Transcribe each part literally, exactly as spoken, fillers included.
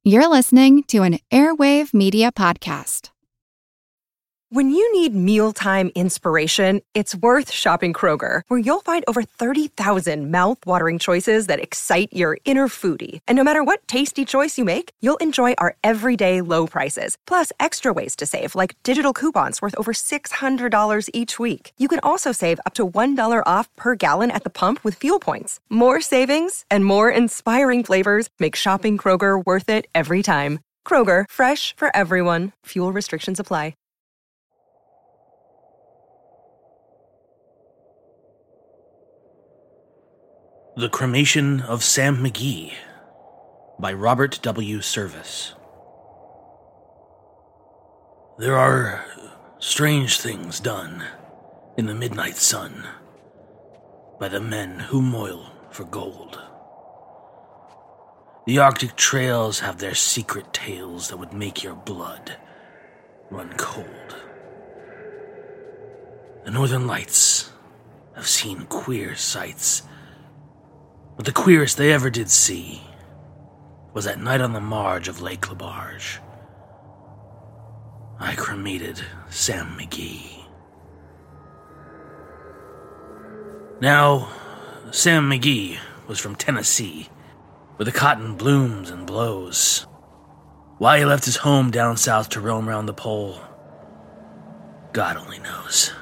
You're listening to an Airwave Media Podcast. When you need mealtime inspiration, it's worth shopping Kroger, where you'll find over thirty thousand mouth-watering choices that excite your inner foodie. And no matter what tasty choice you make, you'll enjoy our everyday low prices, plus extra ways to save, like digital coupons worth over six hundred dollars each week. You can also save up to one dollar off per gallon at the pump with fuel points. More savings and more inspiring flavors make shopping Kroger worth it every time. Kroger, fresh for everyone. Fuel restrictions apply. The Cremation of Sam McGee by Robert W. Service. There are strange things done in the midnight sun by the men who moil for gold. The Arctic trails have their secret tales that would make your blood run cold. The Northern Lights have seen queer sights, but the queerest they ever did see was that night on the marge of Lake Labarge. I cremated Sam McGee. Now, Sam McGee was from Tennessee, where the cotton blooms and blows. Why he left his home down south to roam around the pole, God only knows.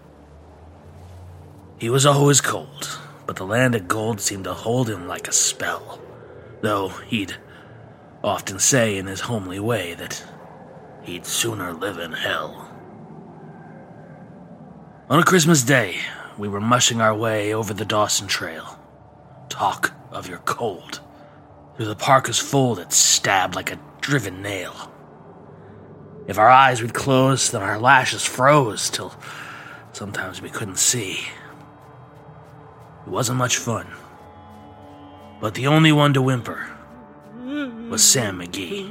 He was always cold, but the land of gold seemed to hold him like a spell, though he'd often say in his homely way that he'd sooner live in hell. On a Christmas day, we were mushing our way over the Dawson Trail. Talk of your cold, through the Parker's fold that stabbed like a driven nail. If our eyes would close, then our lashes froze till sometimes we couldn't see. It wasn't much fun, but the only one to whimper was Sam McGee.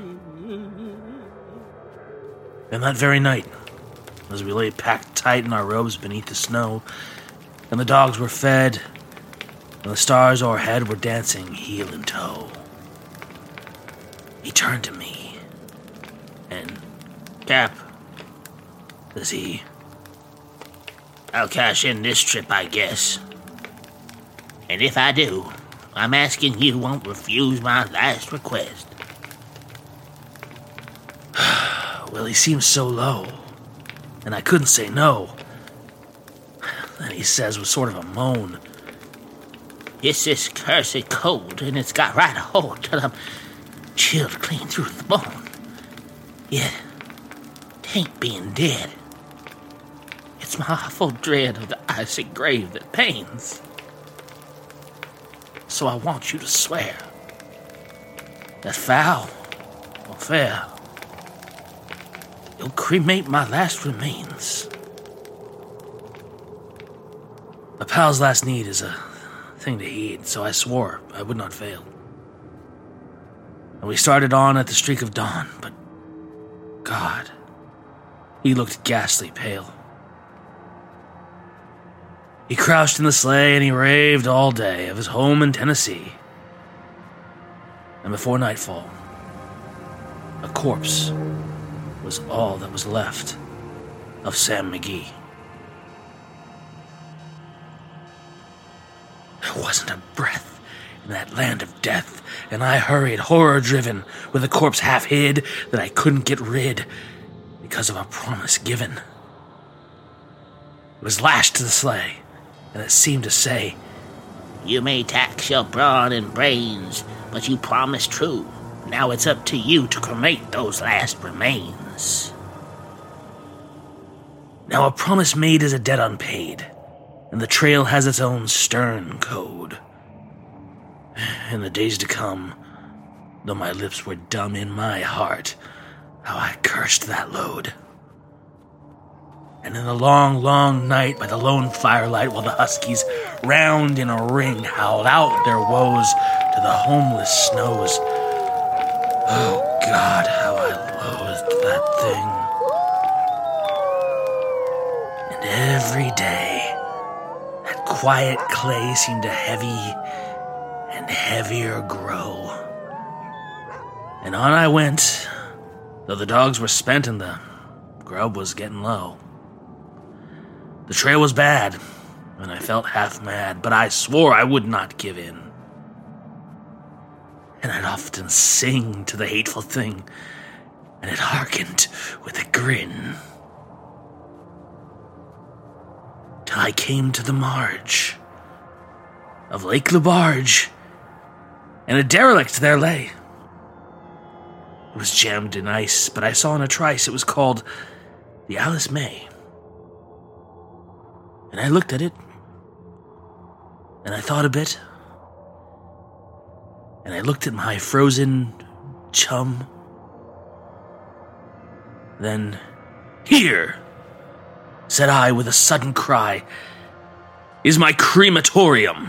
And that very night, as we lay packed tight in our robes beneath the snow, and the dogs were fed, and the stars o'erhead were dancing heel and toe, he turned to me, and, "Cap," says he, "I'll cash in this trip, I guess. And if I do, I'm asking you won't refuse my last request." Well, he seemed so low, and I couldn't say no. Then he says with sort of a moan, "It's this cursed cold, and it's got right a hold till I'm chilled clean through the bone. Yet, tain't being dead. It's my awful dread of the icy grave that pains. So I want you to swear that foul or fair, you'll cremate my last remains." A pal's last need is a thing to heed, so I swore I would not fail. And we started on at the streak of dawn, but God, he looked ghastly pale. He crouched in the sleigh and he raved all day of his home in Tennessee. And before nightfall, a corpse was all that was left of Sam McGee. There wasn't a breath in that land of death, and I hurried, horror-driven, with the corpse half hid that I couldn't get rid because of a promise given. It was lashed to the sleigh, and it seemed to say, "You may tax your brawn and brains, but you promised true. Now it's up to you to cremate those last remains." Now a promise made is a debt unpaid, and the trail has its own stern code. In the days to come, though my lips were dumb in my heart, how I cursed that load. And in the long, long night by the lone firelight, while the huskies round in a ring howled out their woes to the homeless snows, oh God, how I loathed that thing. And every day, that quiet clay seemed to heavy and heavier grow. And on I went, though the dogs were spent and the grub was getting low. The trail was bad, and I felt half mad, but I swore I would not give in. And I'd often sing to the hateful thing, and it hearkened with a grin. Till I came to the marge of Lake Labarge, and a derelict there lay. It was jammed in ice, but I saw in a trice it was called the Alice May. And I looked at it, and I thought a bit, and I looked at my frozen chum. Then, "Here," said I with a sudden cry, "is my crematorium."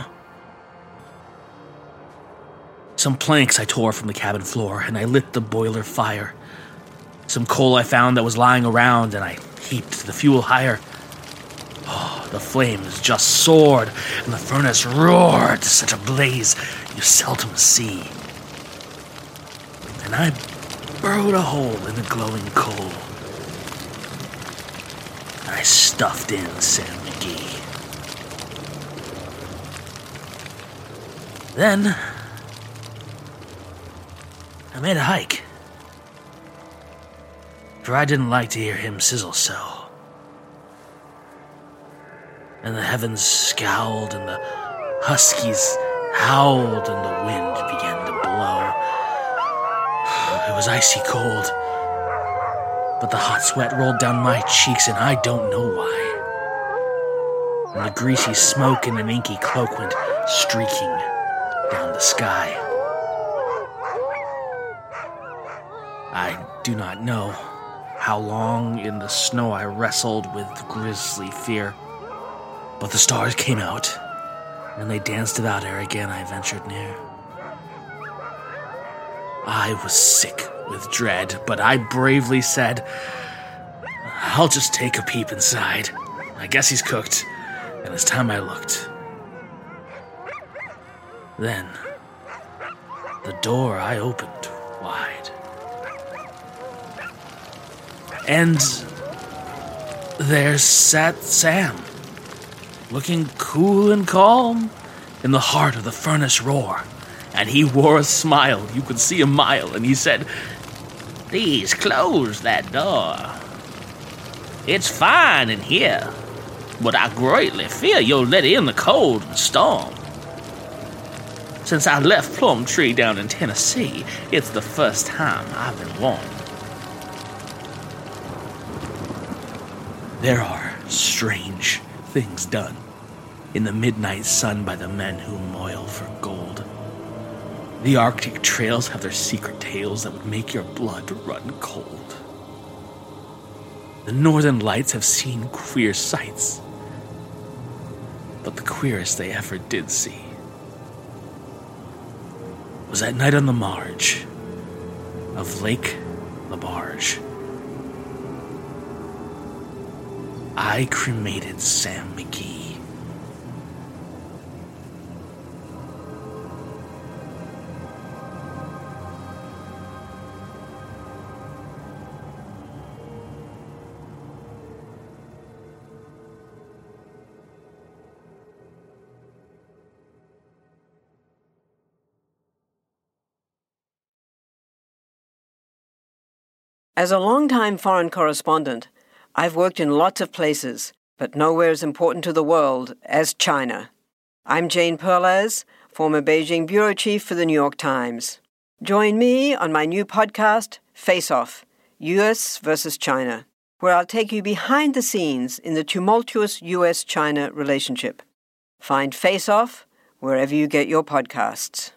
Some planks I tore from the cabin floor, and I lit the boiler fire. Some coal I found that was lying around, and I heaped the fuel higher. Oh, the flames just soared, and the furnace roared to such a blaze you seldom see. And I burrowed a hole in the glowing coal, and I stuffed in Sam McGee. Then I made a hike, for I didn't like to hear him sizzle so. And the heavens scowled, and the huskies howled, and the wind began to blow. It was icy cold, but the hot sweat rolled down my cheeks, and I don't know why. And the greasy smoke in an inky cloak went streaking down the sky. I do not know how long in the snow I wrestled with grisly fear, but the stars came out, and they danced about ere again I ventured near. I was sick with dread, but I bravely said, "I'll just take a peep inside. I guess he's cooked," and it's time I looked. Then, the door I opened wide. And there sat Sam, looking cool and calm in the heart of the furnace roar. And he wore a smile, you could see a mile, and he said, "Please close that door. It's fine in here, but I greatly fear you'll let in the cold and storm. Since I left Plumtree down in Tennessee, it's the first time I've been warm." There are strange things done in the midnight sun by the men who moil for gold. The Arctic trails have their secret tales that would make your blood run cold. The Northern Lights have seen queer sights, but the queerest they ever did see was that night on the marge of Lake Labarge. I cremated Sam McGee. As a long-time foreign correspondent, I've worked in lots of places, but nowhere as important to the world as China. I'm Jane Perlez, former Beijing bureau chief for the New York Times. Join me on my new podcast, Face Off, U S versus China, where I'll take you behind the scenes in the tumultuous U S China relationship. Find Face Off wherever you get your podcasts.